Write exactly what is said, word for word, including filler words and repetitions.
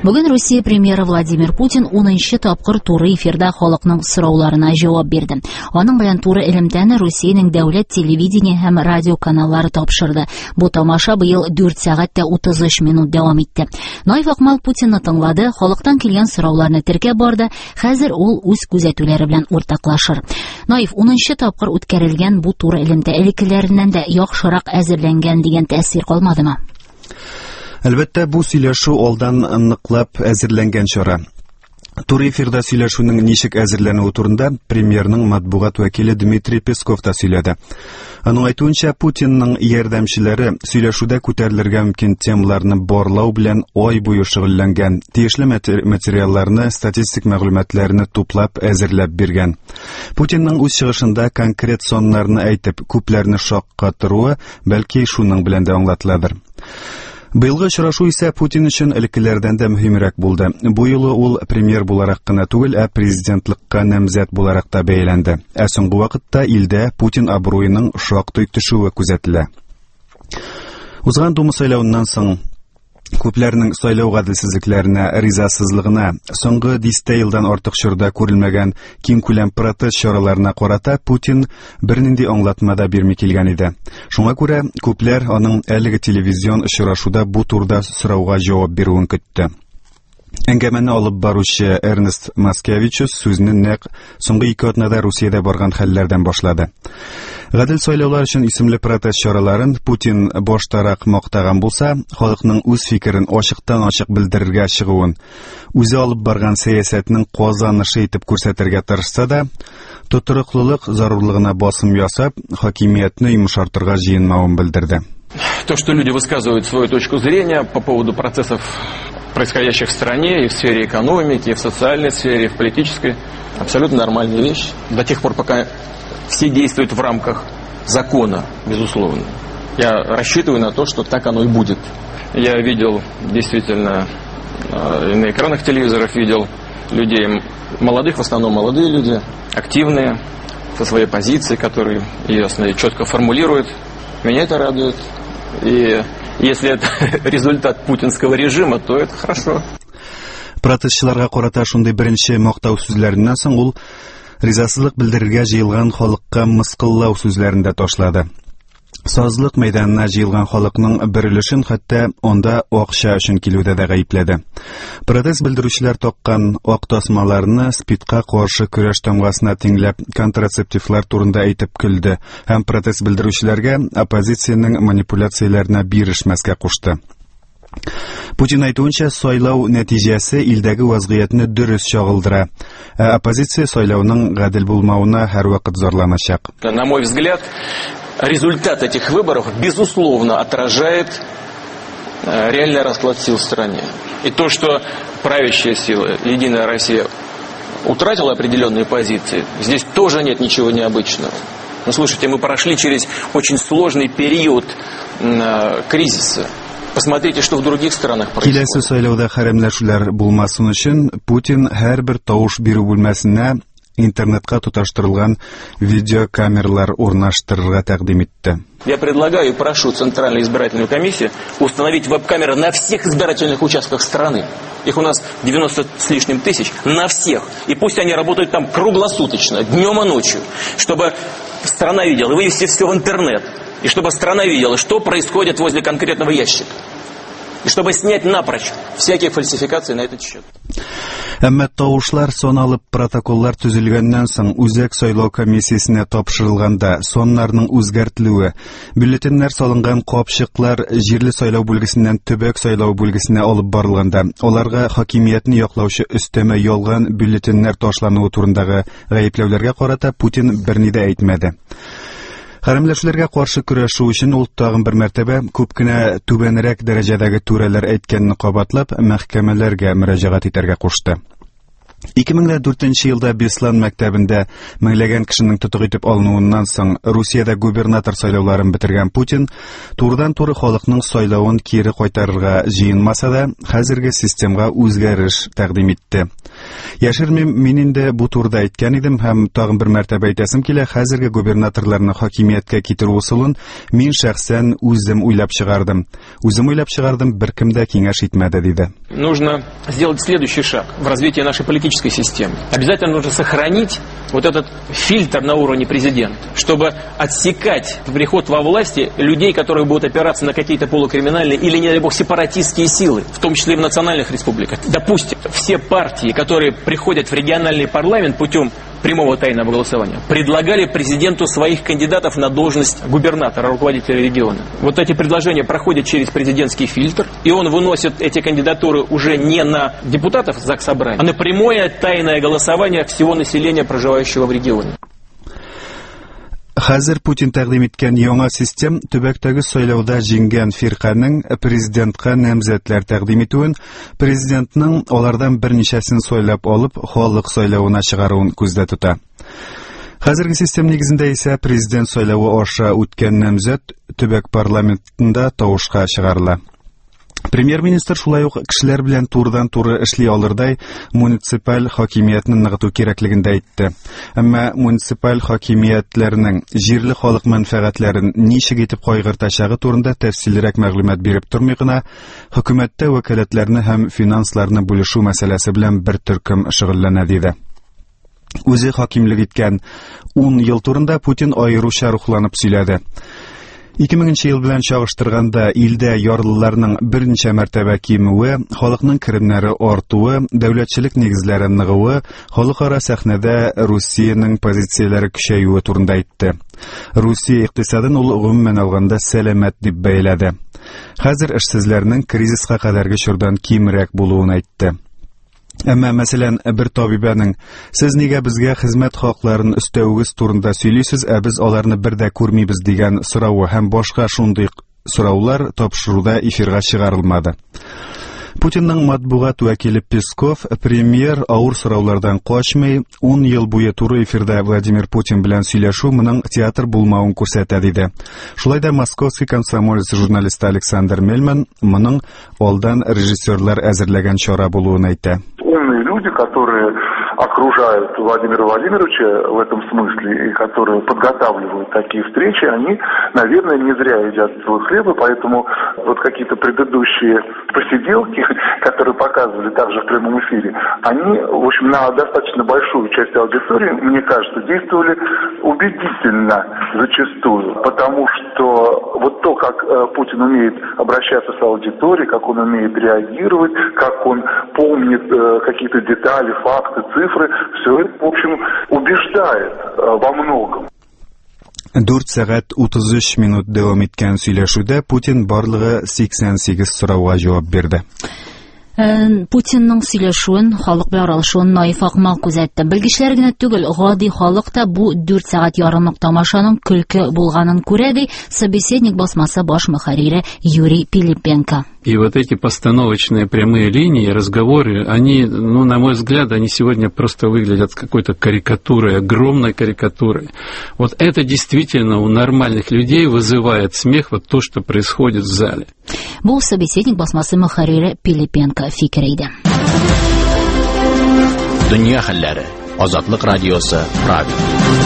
Бүген Русия премьеры Владимир Путин унынчы тапкыр туры эфирда халыкның сорауларына җавап бирде. Аның белән туры элемтәне Русиянең дәүләт телевидение һәм радио каналлары тапшырды. Бу тамаша быел дүрт сәгать тә утыз өч минут дәвам итте. Наив Акмал Путинны тыңлады, халыктан килгән сорауларны теркәп барды. Хәзер ул үз күзәтүләре белән уртаклашыр. Наив унынчы тапкыр үткәрелгән бу туры элемтә элеккеләреннән дә яхшырак әзерләнгән дигән тәэсир калмадымы? Әлбәттә, бу сөйләшү алдан ныклап әзерләнгән чара. Туры эфирда сөйләшүнең ничек әзерләнүе турында премьерның матбугат вәкиле Дмитрий Песков та сөйләде. Аның әйтүенчә, Путинның ярдәмчеләре сөйләшүдә күтәрелергә мөмкин темаларны барлау белән ай буе шөгыльләнгән, тиешле материалларны, статистик мәгълүматларны туплап әзерләп биргән. Путинның үз чыгышында конкрет соннарны әйтеп, күпләрне шаккатыруы бәлки шуның белән дә аңлатыладыр. Быелгы очрашу исә Путин өчен элеккеләрдән дә мөһимрәк булды. Бу юлы ул премьер буларак кына түгел, ә президентлыкка намзәт буларак та бәяләнде. Ә соңгы вакытта илдә Путин абруеның шактый төшүе күзәтелә. Узган Дума сайлауыннан соң күпләрнең сайлау гаделсезлекләренә, ризасызлыгына, соңгы дистә елдан артык чорда күрелмәгән киң күләм протест чараларына карата Путин бернинди аңлатма да бирми килгән иде. Шуңа күрә күпләр аның әлеге телевизион очрашуда бу турда сорауга җавап бирүен көтте. Әңгәмәне алып баручы Эрнест Маскевичус сүзне нәкъ соңгы ике атнада Русиядә барган хәлләрдән башлады. Гадел сайлаулар өчен исемле протест чараларын Путин баштарак мактаган булса, халыкның үз фикерен ачыктан-ачык белдерергә чыгуын, үзе алып барган сәясәтнең казанышы итеп күрсәтергә тырышса да, тотрыклылык зарурлыгына басым ясап, хакимиятне йомшартырга җыенмавын белдерде. То, что люди высказывают свою точку зрения по поводу процессов, происходящих в стране, и в сфере экономики, и в социальной сфере, и в политической, абсолютно нормальная вещь. До тех пор, пока все действуют в рамках закона, безусловно. Я рассчитываю на то, что так оно и будет. Я видел, действительно, на экранах телевизоров видел людей молодых, в основном молодые люди, активные, со своей позицией, которые ясно и четко формулируют. Меня это радует. И если это результат путинского режима, то это хорошо. Протестчыларга карата шундый беренче мактау сүзләреннән соң ул ризасызлык белдерергә җыелган халыкка мыскыллау сүзләрен дә ташлады. Сазлык мәйданына җыелган халыкның бер өлешен хәтта анда акча өчен килүдә дә гаепләде. Протест белдерүчеләр таккан ак тасмаларны спидка каршы көрәш тамгасына тиңләп контрацептивлар турында әйтеп көлде һәм протест белдерүчеләргә оппозициянең манипуляцияләренә бирешмәскә кушты. Путин әйтүенчә, сайлау нәтиҗәсе илдәге вазгыятьне дөрес чагылдыра, ә оппозиция сайлауның гадел булмавына һәрвакыт зарланачак. На мой взгляд, результат этих выборов, безусловно, отражает реальный расклад сил в стране. И то, что правящая сила, Единая Россия, утратила определенные позиции, здесь тоже нет ничего необычного. Но слушайте, мы прошли через очень сложный период кризиса. Посмотрите, что в других странах происходит. Киләсе сайлауда хәрәмләшүләр булмасын өчен Путин һәрбер тавыш бирү бүлмәсенә интернетка тоташтырылган видеокамералар урнаштырырга тәкъдим итте. Я предлагаю и прошу Центральную избирательную комиссию установить веб-камеры на всех избирательных участках страны. Их у нас девяносто с лишним тысяч, на всех. И пусть они работают там круглосуточно, днем и ночью, чтобы страна видела, вывести все в интернет. И чтобы страна видела, что происходит возле конкретного ящика. И чтобы снять напрочь всякие фальсификации на этот счет. Әмма тавышлар соналып протоколлар төзелгәннән соң үзәк сайлау комиссиясенә тапшырылганда соннарның үзгәртелүе, бюллетеннәр салынган капчыклар җирле сайлау бүлгесеннән төбәк сайлау бүлгесенә алып барылганда, аларга хакимиятне яклаучы өстәмә ялган бюллетеннәр ташлануы турындагы гаепләүләргә карата Путин берни дә әйтмәде. Хәрәмләшүләргә каршы көрәшү өчен ул тагын бер мәртәбә күп кенә түбәнрәк дәрәҗәдәге түрәләр әйткәнне кабатлап, мәхкәмәләргә мөрәҗәгать итәргә кушты. ике мең дүртенче елда Беслан мәктәбендә меңләгән кешенең тотык итеп алынуыннан соң Русиядә губернатор сайлауларын бетергән Путин турыдан-туры халыкның сайлавын кире кайтарырга җыенмаса да, хәзерге системага үзгәреш тәкъдим итте. Яшермим, мин инде бу турыда әйткән идем һәм тагын бер мәртәбә әйтәсем килә, хәзерге губернаторларны хакимияткә китерү усулын мин шәхсән үзем уйлап чыгардым. Үзем уйлап чыгардым, беркем дә киңәш итмәде, диде. Нужно сделать следующий шаг в развитии нашей политической системы. Обязательно нужно сохранить вот этот фильтр на уровне президента, чтобы отсекать приход во власти людей, которые будут опираться на какие-то полукриминальные или, не дай бог, сепаратистские силы, в том числе и в национальных республиках. Допустим, все партии, которые приходят в региональный парламент путем прямого тайного голосования, предлагали президенту своих кандидатов на должность губернатора, руководителя региона. Вот эти предложения проходят через президентский фильтр, и он выносит эти кандидатуры уже не на депутатов Заксобрания, а на прямое тайное голосование всего населения, проживающего в регионе. Хәзер Путин тәкъдим иткән яңа систем төбәктәге сайлауда җиңгән фирканың президентка намзәтләр тәкъдим итүен, президентның алардан берничәсен сайлап алып, халык сайлавына чыгаруын күздә тота. Хәзерге систем нигезендә исә президент сайлавы аша үткән намзәт төбәк парламентында тавышка чыгарыла. Премьер-министр шулай ук кешеләр белән турыдан-туры эшли алырдай муниципаль хакимиятны ныгыту кирәклеген дә әйтте. Әмма муниципаль хакимиятләрнең җирле халык мәнфәгатьләрен ничек итеп кайгыртачагы турында тәфсиллерәк мәгълүмат биреп тормый гына, хөкүмәттә вәкаләтләрне һәм финансларны бүлешү мәсьәләсе белән бер төркем шөгыльләнә, диде. Үзе хакимлек иткән ун ел турында Путин аеруча рухланып сөйләде. ике меңенче ел белән чагыштырганда илдә ярлыларның берничә мәртәбә кимүе, халыкның керемнәре артуы, дәүләтчелек нигезләре ныгуы, халыкара сәхнәдә Русиянең позицияләре көчәюе турында әйтте. Русия икътисадын ул гомумән алганда сәламәт дип бәяләде. Хәзер эшсезләрнең кризиска кадәрге чордан кимрәк булуын әйтте. Әмма мәсәлән, бер табибаның "Сез нигә безгә хезмәт хакларын өстәүгез турында сөйлисез, ә без аларны бер дә күрмибез" дигән соравы һәм башка шундый сораулар тапшыруда эфирга чыгарылмады. Путинның матбугат вәкиле Песков, премьер авыр сораулардан качмый, ун ел буе туры эфирда Владимир Путин белән сөйләшү моның театр булмавын күрсәтә, диде. Шулай да московский комсомолец журналисты Александр Мельман моның алдан режиссерлар әзерләгән чара булуын әйтә. Умные люди, которые окружают Владимира Владимировича в этом смысле и которые подготавливают такие встречи, они, наверное, не зря едят свой хлеб, и поэтому вот какие-то предыдущие посиделки, которые показывали также в прямом эфире, они, в общем, на достаточно большую часть аудитории, мне кажется, действовали убедительно зачастую, потому что вот то, как Путин умеет обращаться с аудиторией, как он умеет реагировать, как он помнит какие-то детали, факты, цифры, все это, в общем, убеждает во многом. дүрт сәгать утыз өч минут дәвам иткән сөйләшүдә Путин барлыгы сиксән сигез сорауга җавап бирде. Путинның сөйләшүен, халык белән аралашуын наиф Акмал күзәтте. Белгечләр генә түгел, гади халык та бу дүрт сәгать ярымлык тамашаның көлке булганын күрә, ди собеседник басмасы баш мөхәррире Юрий Пилипенко. И вот эти постановочные прямые линии, разговоры, они, ну, на мой взгляд, они сегодня просто выглядят какой-то карикатурой, огромной карикатурой. Вот это действительно у нормальных людей вызывает смех, вот то, что происходит в зале. Бу собеседник басмасы мөхәррире Пилипенко фикер иде. Дөнья хәлләре. Азатлык радиосы, Правда.